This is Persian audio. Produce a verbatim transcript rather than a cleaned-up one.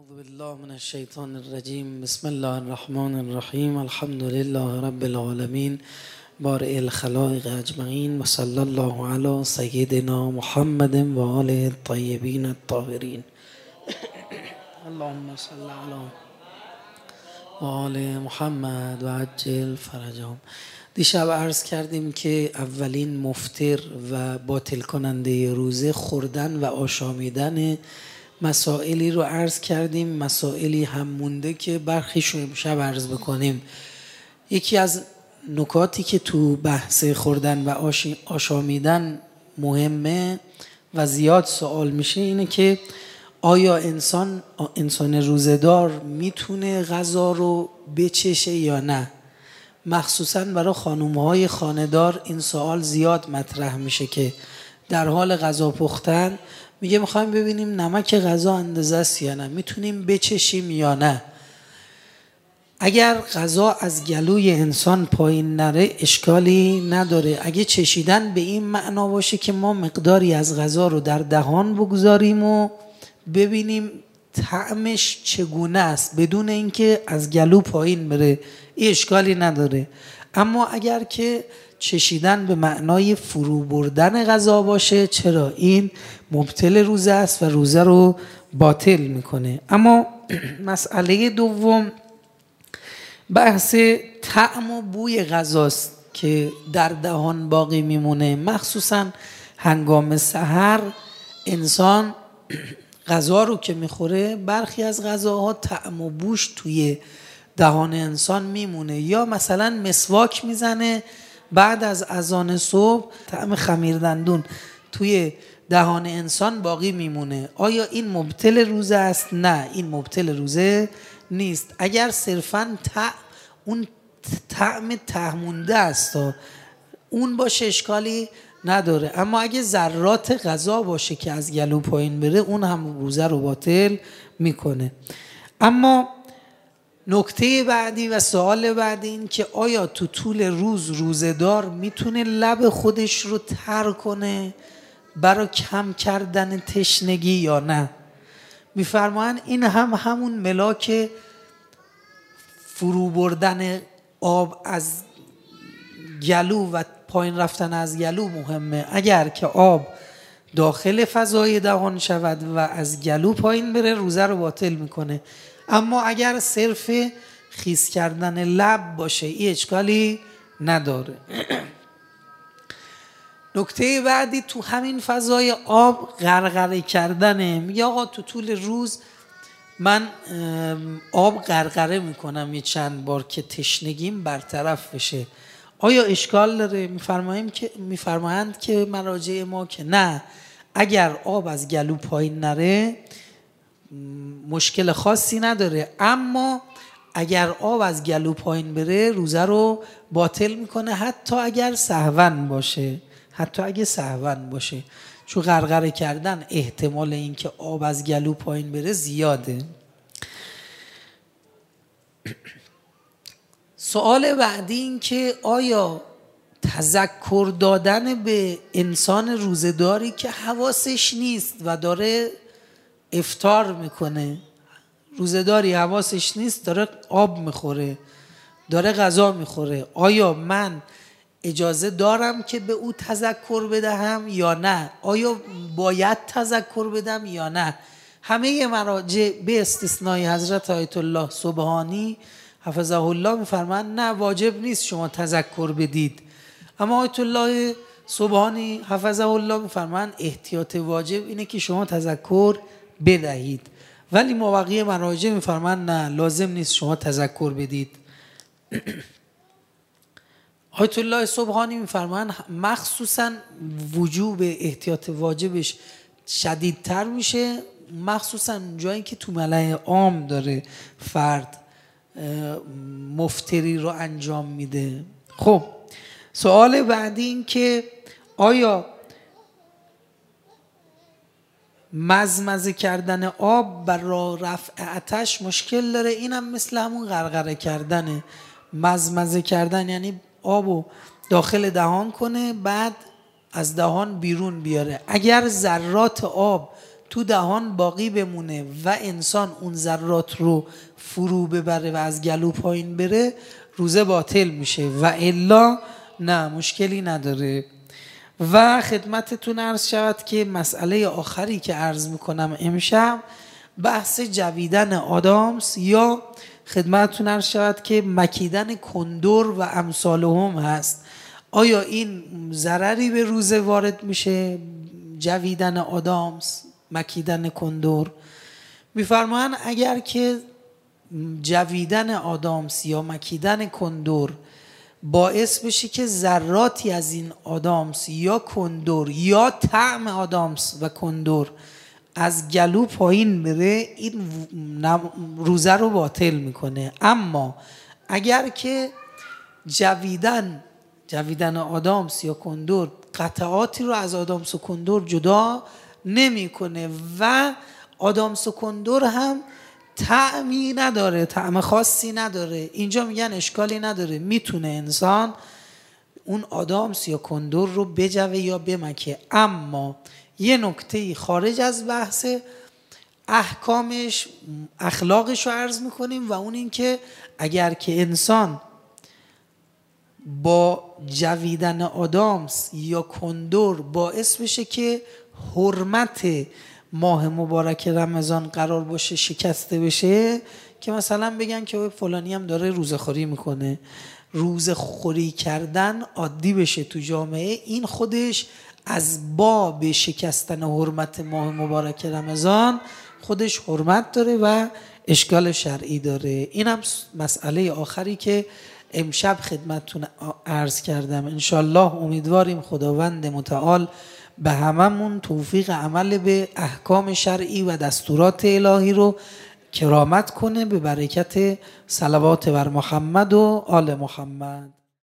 اعوذ بالله من الشیطان الرجیم. بسم الله الرحمن الرحیم. الحمد لله رب العالمین بارئ الخلائق اجمعین و صلی الله علی سیدنا محمد و آله الطیبین الطاهرین. اللهم صل علی و آل محمد و عجل فرجهم. دیشب عرض کردیم که اولین مفطر و باطل کننده روزه خوردن و آشامیدن مسائلی رو عرض کردیم. مسائلی هم مونده که برخیشو امشب عرض بکنیم. یکی از نکاتی که تو بحث خوردن و آشامیدن مهمه و زیاد سوال میشه اینه که آیا انسان انسان روزه‌دار میتونه غذا رو بچشه یا نه؟ مخصوصا برای خانوم‌های خانه‌دار این سوال زیاد مطرح میشه که در حال غذا پختن میگه میخوایم ببینیم نمک غذا اندازه است یا نه، میتونیم بچشیم یا نه. اگر غذا از گلوی انسان پایین نره اشکالی نداره، اگه چشیدن به این معنا باشه که ما مقداری از غذا رو در دهان بگذاریم و ببینیم طعمش چگونه است بدون اینکه از گلو پایین بره، این اشکالی نداره. اما اگر که چشیدن به معنای فرو بردن غذا باشه، چرا؟ این مبطل روزه است و روزه رو باطل میکنه. اما مسئله دوم بحث طعم و بوی غذاست که در دهان باقی میمونه. مخصوصا هنگام سحر انسان غذا رو که میخوره، برخی از غذاها طعم و بوش توی دهان انسان میمونه. یا مثلا مسواک میزنه بعد از اذان صبح، طعم خمیر دندون توی دهان انسان باقی میمونه. آیا این مبطل روزه است؟ نه، این مبطل روزه نیست. اگر صرفاً تع... اون طعم تهمونده است اون باشه اشکالی نداره. اما اگه ذرات غذا باشه که از گلو پایین بره، اون هم روزه رو باطل میکنه. اما نکته بعدی و سوال بعدی این که آیا تو طول روز روزه‌دار میتونه لب خودش رو تر کنه برای کم کردن تشنگی یا نه؟ میفرمایند این هم همون ملاک فرو بردن آب از گلو و پایین رفتن از گلو مهمه. اگر که آب داخل فضای دهان شود و از گلو پایین بره، روزه رو باطل میکنه. اما اگر صرف خیس کردن لب باشه، این اشکالی نداره. نکته بعدی تو همین فضای آب غرغره کردنه. میگه آقا تو طول روز من آب غرغره میکنم یه چند بار که تشنگیم برطرف بشه، آیا اشکال داره؟ میفرماییم که میفرمایند که مراجع ما که نه، اگر آب از گلو پایین نره مشکل خاصی نداره. اما اگر آب از گلو پایین بره، روزه رو باطل میکنه، حتی اگر سهوا باشه، حتی اگه سهوا باشه، چون غرغره کردن احتمال اینکه آب از گلو پایین بره زیاده. سوال بعدی این که آیا تذکر دادن به انسان روزه‌داری که حواسش نیست و داره افطار میکنه، روزه‌داری حواسش نیست داره آب میخوره، داره غذا میخوره، آیا من اجازه دارم که به او تذکر بدهم یا نه؟ آیا باید تذکر بدم یا نه؟ همه مراجع به استثنای حضرت آیت الله سبحانی حفظه الله میفرمایند نه، واجب نیست شما تذکر بدید. اما آیت الله سبحانی حفظه الله میفرمایند احتیاط واجب اینه که شما تذکر بدهید. ولی مابقی مراجع میفرمایند نه، لازم نیست شما تذکر بدید. آیت الله سبحانی میفرمایند مخصوصا وجوب احتیاط واجبش شدیدتر میشه، مخصوصا جایی که تو ملأ عام داره فرد مفتری رو انجام میده. خب سوال بعدی این که آیا مزمزه کردن آب برای رفع آتش مشکل داره؟ اینم مثل همون غرغره کردنه. مزمزه کردن یعنی آبو داخل دهان کنه بعد از دهان بیرون بیاره. اگر ذرات آب تو دهان باقی بمونه و انسان اون ذرات رو فرو ببره و از گلو پایین بره، روزه باطل میشه و الا نه، مشکلی نداره. و خدمتتون عرض شود که مسئله آخری که عرض میکنم امشب بحث جویدن آدامس یا خدمتتون عرض شود که مکیدن کندر و امثالهم هست. آیا این ضرری به روزه وارد میشه؟ جویدن آدامس، مکیدن کندر. میفرمایند اگر که جویدن آدامس یا مکیدن کندر باعث بشه که ذراتی از این آدامس یا کندر یا طعم آدامس و کندر از گلو پایین بره، این روزه رو باطل میکنه. اما اگر که جویدن جویدن آدامس یا کندر قطعاتی رو از آدامس و کندر جدا نمیکنه و آدامس و کندر هم طعمی نداره، طعم خاصی نداره، اینجا میگن اشکالی نداره، میتونه انسان اون آدامس یا کندر رو بجوه یا بمکه. اما یه نکته خارج از بحث احکامش، اخلاقش رو عرض میکنیم و اون این که اگر که انسان با جویدن آدامس یا کندر باعث بشه که حرمت ماه مبارک رمضان قرار باشه شکسته بشه، که مثلا بگن که فلانی هم داره روزه خوری میکنه، روزه خوری کردن عادی بشه تو جامعه، این خودش از باب شکستن حرمت ماه مبارک رمضان خودش حرمت داره و اشکال شرعی داره. این هم مسئله آخری که امشب خدمتتون عرض کردم. انشالله امیدواریم خداوند متعال به هممون توفیق عمل به احکام شرعی و دستورات الهی رو کرامت کنه به برکت صلوات بر محمد و آل محمد.